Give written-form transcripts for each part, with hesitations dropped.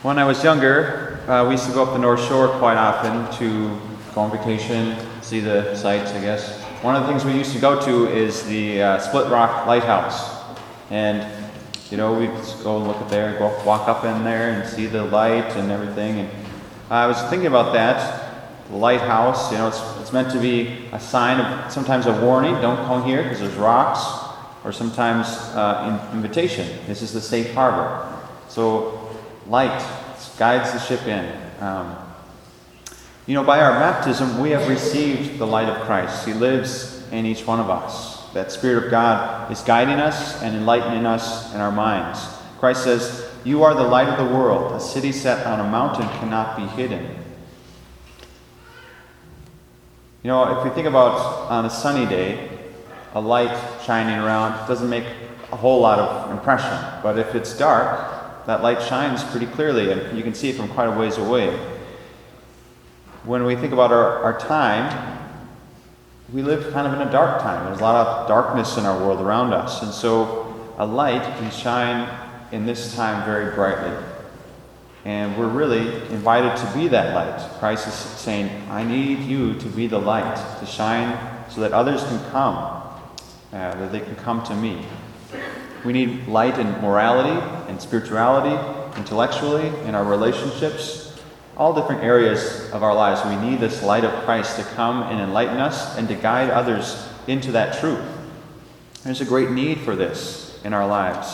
When I was younger, we used to go up the North Shore quite often to go on vacation, see the sights, I guess. One of the things we used to go to is the Split Rock Lighthouse. And, we'd go and look at there, walk up in there and see the light and everything. And I was thinking about that, the lighthouse, it's meant to be a sign of, sometimes a warning, don't come here because there's rocks, or sometimes invitation, this is the safe harbor. So, light guides the ship in. By our baptism, we have received the light of Christ. He lives in each one of us. That Spirit of God is guiding us and enlightening us in our minds. Christ says, "You are the light of the world. A city set on a mountain cannot be hidden." If we think about on a sunny day, a light shining around doesn't make a whole lot of impression. But if it's dark, that light shines pretty clearly, and you can see it from quite a ways away. When we think about our time, we live kind of in a dark time. There's a lot of darkness in our world around us, and so a light can shine in this time very brightly. And we're really invited to be that light. Christ is saying, I need you to be the light, to shine so that others can come, that they can come to me. We need light in morality and spirituality, intellectually, in our relationships, all different areas of our lives. We need this light of Christ to come and enlighten us and to guide others into that truth. There's a great need for this in our lives.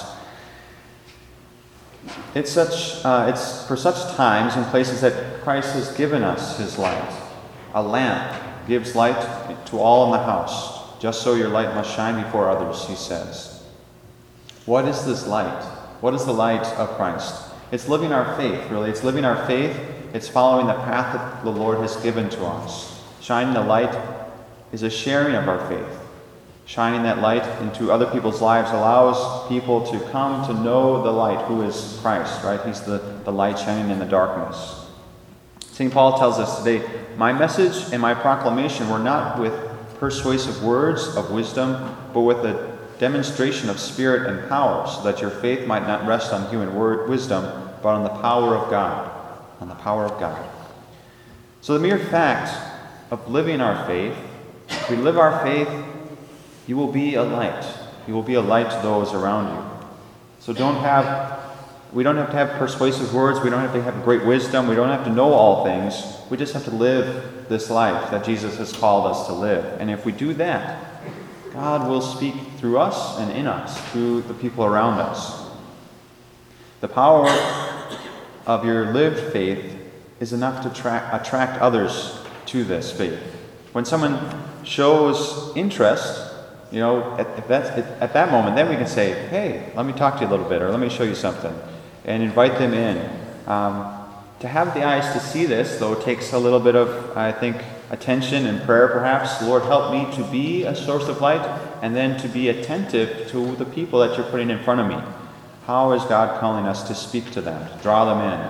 It's for such times and places that Christ has given us his light. A lamp gives light to all in the house. Just so your light must shine before others, he says. What is this light? What is the light of Christ? It's living our faith, really. It's living our faith. It's following the path that the Lord has given to us. Shining the light is a sharing of our faith. Shining that light into other people's lives allows people to come to know the light, who is Christ, right? He's the light shining in the darkness. St. Paul tells us today, "My message and my proclamation were not with persuasive words of wisdom, but with a demonstration of spirit and power, so that your faith might not rest on human wisdom, but on the power of God." On the power of God. So the mere fact of living our faith, if we live our faith, you will be a light. You will be a light to those around you. So we don't have to have persuasive words. We don't have to have great wisdom. We don't have to know all things. We just have to live this life that Jesus has called us to live. And if we do that, God will speak through us and in us, through the people around us. The power of your lived faith is enough to attract others to this faith. When someone shows interest, at that moment, then we can say, "Hey, let me talk to you a little bit," or "Let me show you something," and invite them in. To have the eyes to see this, though, takes a little bit of, I think, attention and prayer, perhaps. Lord, help me to be a source of light, and then to be attentive to the people that you're putting in front of me. How is God calling us to speak to them, to draw them in?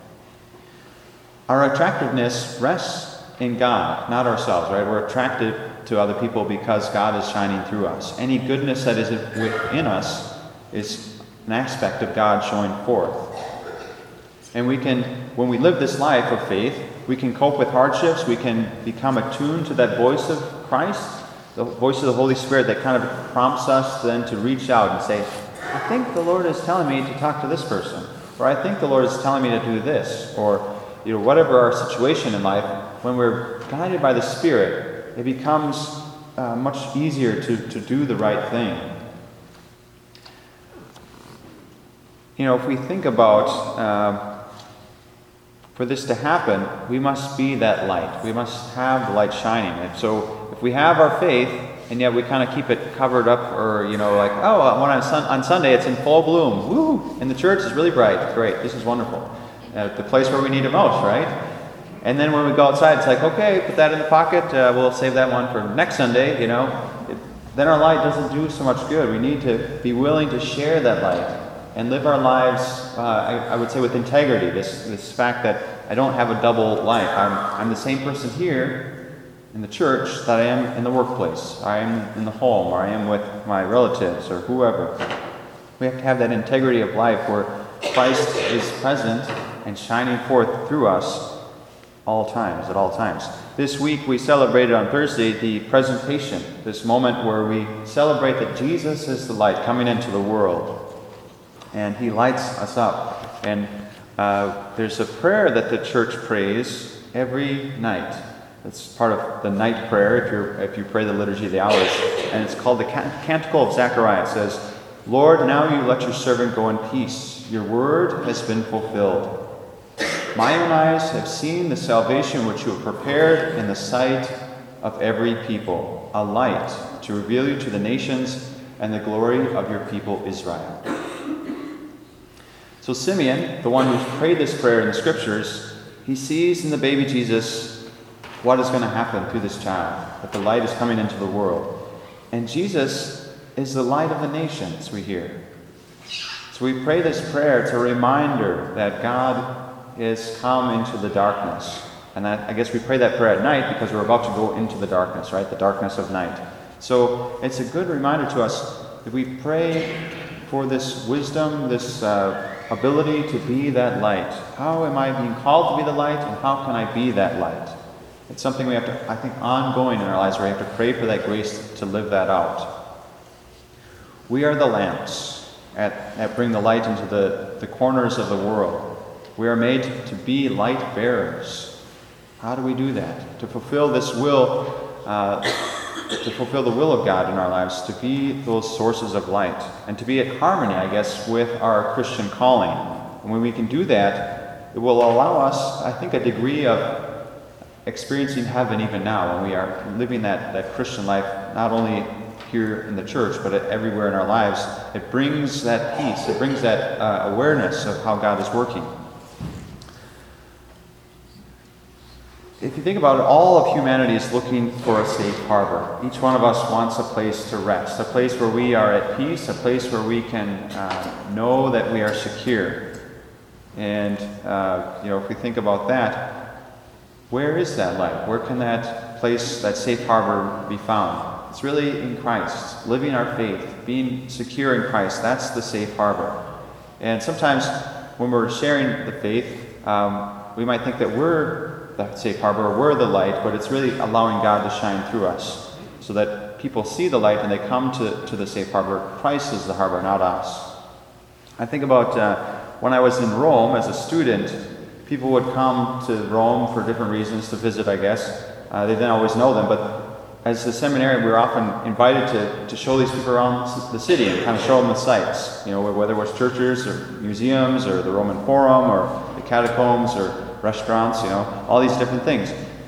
Our attractiveness rests in God, not ourselves, right? We're attracted to other people because God is shining through us. Any goodness that is within us is an aspect of God showing forth. And when we live this life of faith, we can cope with hardships, we can become attuned to that voice of Christ, the voice of the Holy Spirit that kind of prompts us then to reach out and say, "I think the Lord is telling me to talk to this person," or "I think the Lord is telling me to do this," or whatever our situation in life. When we're guided by the Spirit, it becomes much easier to do the right thing. If we think about for this to happen, we must be that light. We must have the light shining. And so if we have our faith, and yet we kind of keep it covered up, or, on Sunday it's in full bloom. Woo! And the church is really bright. Great. This is wonderful. The place where we need it most, right? And then when we go outside, it's like, okay, put that in the pocket. We'll save that one for next Sunday, Then our light doesn't do so much good. We need to be willing to share that light and live our lives, I would say, with integrity. This fact that I don't have a double life. I'm the same person here in the church that I am in the workplace. I am in the home, or I am with my relatives, or whoever. We have to have that integrity of life where Christ is present and shining forth through us at all times. This week we celebrated on Thursday the presentation, this moment where we celebrate that Jesus is the light coming into the world, and he lights us up. And there's a prayer that the church prays every night. It's part of the night prayer if you pray the Liturgy of the Hours, and it's called the Canticle of Zechariah. It says, "Lord, now you let your servant go in peace. Your word has been fulfilled. My own eyes have seen the salvation which you have prepared in the sight of every people, a light to reveal you to the nations and the glory of your people Israel." So Simeon, the one who's prayed this prayer in the Scriptures, he sees in the baby Jesus what is going to happen through this child, that the light is coming into the world. And Jesus is the light of the nations, we hear. So we pray this prayer. It's a reminder that God is come into the darkness. And I guess we pray that prayer at night because we're about to go into the darkness, right? The darkness of night. So it's a good reminder to us that we pray for this wisdom, this ability to be that light. How am I being called to be the light, and how can I be that light? It's something we have to, I think, ongoing in our lives, where we have to pray for that grace to live that out. We are the lamps that bring the light into the corners of the world. We are made to be light bearers. How do we do that? To fulfill this will, to fulfill the will of God in our lives, to be those sources of light, and to be in harmony, I guess, with our Christian calling. And when we can do that, it will allow us, I think, a degree of experiencing heaven even now, when we are living that Christian life, not only here in the church, but everywhere in our lives. It brings that peace, it brings that awareness of how God is working. If you think about it, all of humanity is looking for a safe harbor. Each one of us wants a place to rest, a place where we are at peace, a place where we can know that we are secure. And if we think about that, where is that light? Where can that place, that safe harbor, be found? It's really in Christ, living our faith, being secure in Christ. That's the safe harbor. And sometimes when we're sharing the faith, we might think that we're the safe harbor, we're the light, but it's really allowing God to shine through us so that people see the light and they come to the safe harbor. Christ is the harbor, not us. I think about when I was in Rome as a student, people would come to Rome for different reasons to visit, I guess. They didn't always know them, but as a seminarian, we were often invited to show these people around the city and kind of show them the sights, whether it was churches or museums or the Roman Forum or the catacombs or restaurants, all these different things.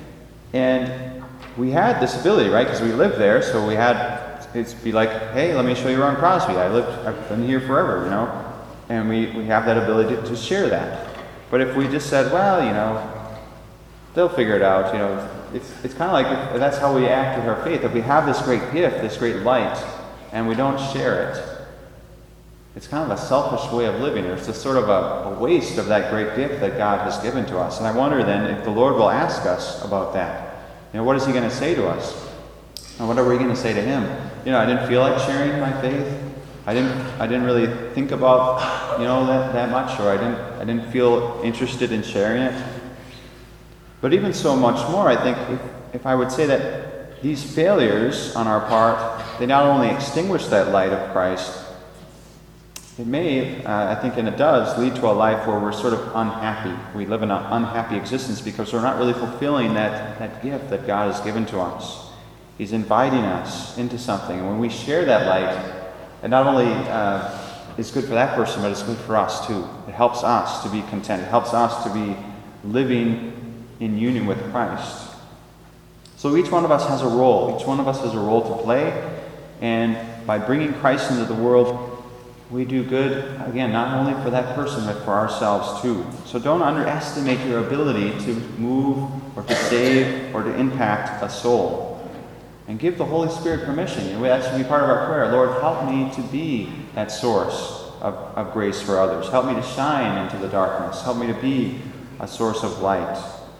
And we had this ability, right? Because we lived there, so it'd be like, hey, let me show you around Crosby. I've been here forever, and we have that ability to share that. But if we just said, well, they'll figure it out, it's kind of like that's how we act with our faith. If we have this great gift, this great light, and we don't share it, it's kind of a selfish way of living. It's just sort of a waste of that great gift that God has given to us. And I wonder then if the Lord will ask us about that. What is he going to say to us? And what are we going to say to him? I didn't feel like sharing my faith. I didn't really think about, that much, or I didn't feel interested in sharing it. But even so much more, I think if I would say that these failures on our part, they not only extinguish that light of Christ, it may, I think, and it does, lead to a life where we're sort of unhappy. We live in an unhappy existence because we're not really fulfilling that gift that God has given to us. He's inviting us into something. And when we share that light, it not only is good for that person, but it's good for us too. It helps us to be content. It helps us to be living in union with Christ. So each one of us has a role. Each one of us has a role to play. And by bringing Christ into the world, we do good, again, not only for that person, but for ourselves too. So don't underestimate your ability to move or to save or to impact a soul. And give the Holy Spirit permission. And that should be part of our prayer. Lord, help me to be that source of grace for others. Help me to shine into the darkness. Help me to be a source of light.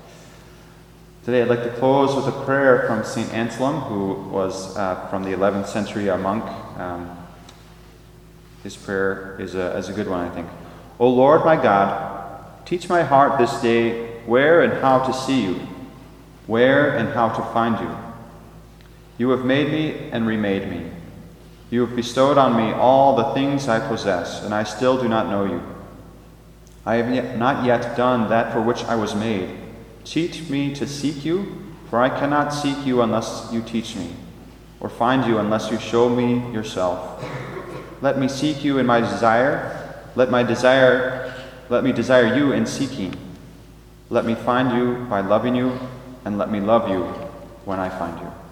Today I'd like to close with a prayer from St. Anselm, who was from the 11th century, a monk. His prayer is a good one, I think. O Lord, my God, Teach my heart this day where and how to see you, where and how to find you. You have made me and remade me. You have bestowed on me all the things I possess, and I still do not know you. I have not yet done that for which I was made. Teach me to seek you, for I cannot seek you unless you teach me, or find you unless you show me yourself. Let me seek you in my desire. Let me desire you in seeking. Let me find you by loving you, and let me love you when I find you.